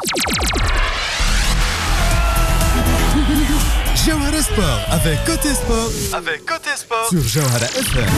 Jawhara Sport avec Côté Sport sur Jawhara FM.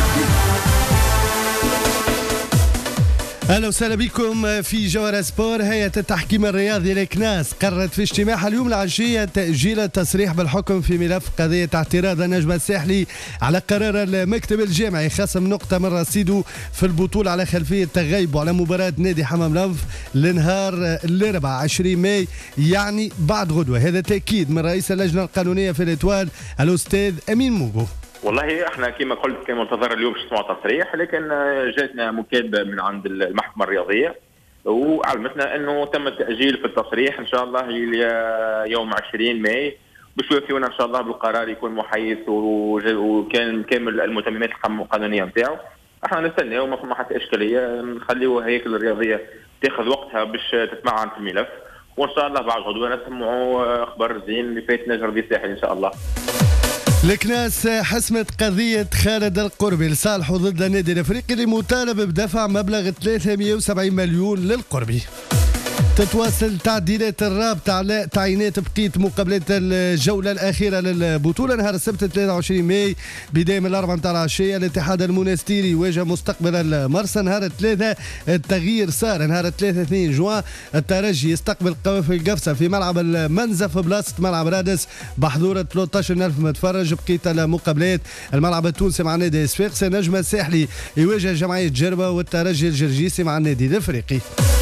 اهلا وسهلا بكم في جوهرة سبور. هيئة التحكيم الرياضي الكناس قررت في اجتماعها اليوم العشية تأجيل التصريح بالحكم في ملف قضية اعتراض النجم الساحلي على قرار المكتب الجامعي خصم نقطة من رصيده في البطولة على خلفية تغيبه على مباراة نادي حمام لنف لنهار الاربعاء 20 ماي، يعني بعد غدوة. هذا تأكيد من رئيس اللجنة القانونية في الإتوال الأستاذ أمين موجو. والله احنا كما قلت كان منتظر اليوم باش نسمعوا تصريح، لكن جاتنا مكاتبه من عند المحكمه الرياضيه وعلمتنا انه تم التاجيل في التصريح ان شاء الله يوم 20 ماي باش يوفيونا ان شاء الله بالقرار يكون محايد وكان كامل المتممات القانونيه نتاعو. احنا نستناو ما فما حتى اشكاليه، نخليو الهياكل الرياضيه تاخذ وقتها باش تتمعن في الملف، وان شاء الله بعد غدوه نسمعوا اخبار زين اللي فات نجر في الساحل ان شاء الله. الكناس حسمت قضية خالد القربي لصالحه ضد النادي الافريقي اللي مطالب بدفع مبلغ 370 مليون للقربي. تتواصل تعديلات الرابطة على تعيينات بقية مقابلات الجولة الأخيرة للبطولة نهار السبت 23 ماي بداية من الأربعة متاع العشية. الاتحاد المونستيري يواجه مستقبل المرسى نهار الثلاثاء. التغيير صار نهار الثلاثاء 2 جوان. الترجي يستقبل قوافل القفصة في ملعب المنزه في بلاصة ملعب رادس بحضور 13,000 متفرج. بقية المقابلات الملعب التونسي مع النادي الصفاقسي، النجم الساحلي يواجه جمعية جربة، والترجي الجرجيسي مع النادي الافريقي.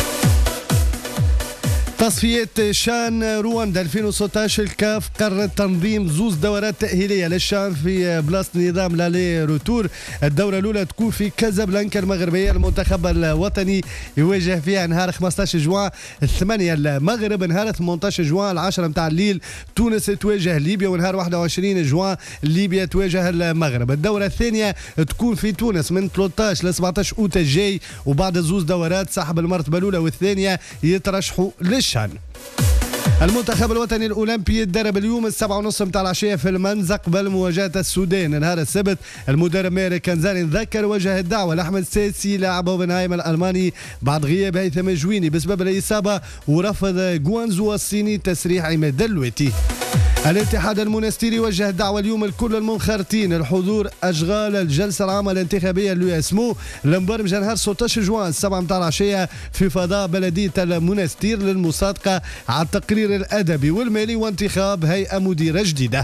تصفيات شان رواندا 2016 الكاف قررت تنظيم زوز دورات تأهيلية للشان في بلاصة نظام لالي روتور. الدورة الأولى تكون في كازابلانكا المغربية. المنتخب الوطني يواجه فيها نهار 15 جوان 8 المغرب، نهار 18 جوان 10 متاع الليل تونس تواجه ليبيا، ونهار 21 جوان ليبيا تواجه المغرب. الدورة الثانية تكون في تونس من 13 ل 17 أوت الجاي، وبعد زوز دورات صاحب المرتبة الأولى والثانية يترشحوا للشان. المنتخب الوطني الأولمبي يتدرب اليوم 7:30 متاع العشية في المنزه قبل مواجهة السودان نهار السبت. المدرب ماهر كنزاني ذكر وجه الدعوة لأحمد الساسي لاعب اوبنهايم الألماني بعد غياب هيثم الجويني بسبب الإصابة، ورفض جوانزو الصيني تسريح عماد دلويتي. الاتحاد المونستيري وجه دعوة اليوم لكل المنخرطين الحضور أشغال الجلسة العامة الانتخابية اللي اسمه المبرمجة نهار 16 جوان 7 متاع العشية في فضاء بلدية المونستير للمصادقة على التقرير الأدبي والمالي وانتخاب هيئة مديرة جديدة.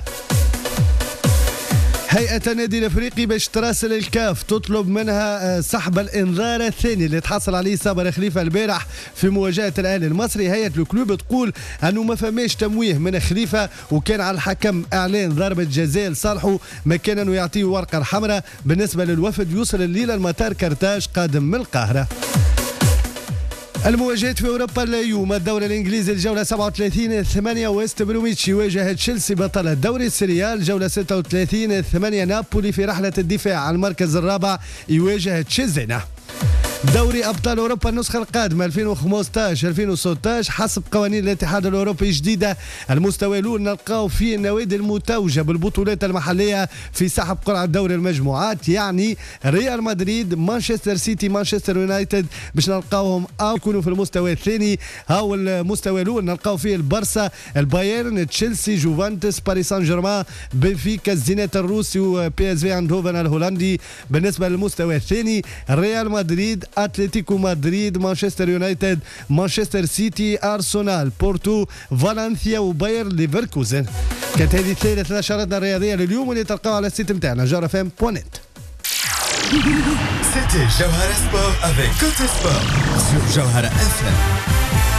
هيئة النادي الافريقي باش تراسل الكاف تطلب منها سحب الانذار الثاني اللي تحصل عليه صابر خليفه البارح في مواجهه الاهلي المصري. هيئة الكلوب تقول انه ما فماش تمويه من خليفه، وكان على الحكم اعلان ضربه جزاء لصالحه مكان انه يعطيه ورقه حمراء. بالنسبه للوفد يوصل الليله المطار كرتاج قادم من القاهره. المواجهات في اوروبا اليوم الدوري الانجليزي الجوله 37 8 ويست بروميتش يواجه تشيلسي بطل الدوري السريال. جوله 36 8 نابولي في رحله الدفاع على المركز الرابع يواجه تشيزينا. دوري أبطال أوروبا النسخة القادمة 2015-2016 حسب قوانين الاتحاد الأوروبي الجديدة. المستوى الأول نلقاو فيه النوادي المتوجة بالبطولات المحلية في سحب قرعة دوري المجموعات، يعني ريال مدريد، مانشستر سيتي، مانشستر يونايتد باش نلقاوهم أو يكونوا في المستوى الثاني. أو المستوى الأول نلقاو فيه البرسا، البايرن، تشيلسي، جوفانتس، باريس سان جيرمان، بنفيكا، الزينات الروسي، وبي اس في ايندهوفن الهولندي. بالنسبة للمستوى الثاني ريال مدريد، أتلتيكو مدريد، مانشستر يونايتد، مانشستر سيتي، أرسنال، بورتو، فالنسيا، وباير ليفركوزن. كانت هذه ثالث نشراتنا الرياضية لليوم اللي تلقاوها على السيت نتاعنا jarafm.net. C'était Jawhara Sport avec Côté Sport sur Jawhara FM.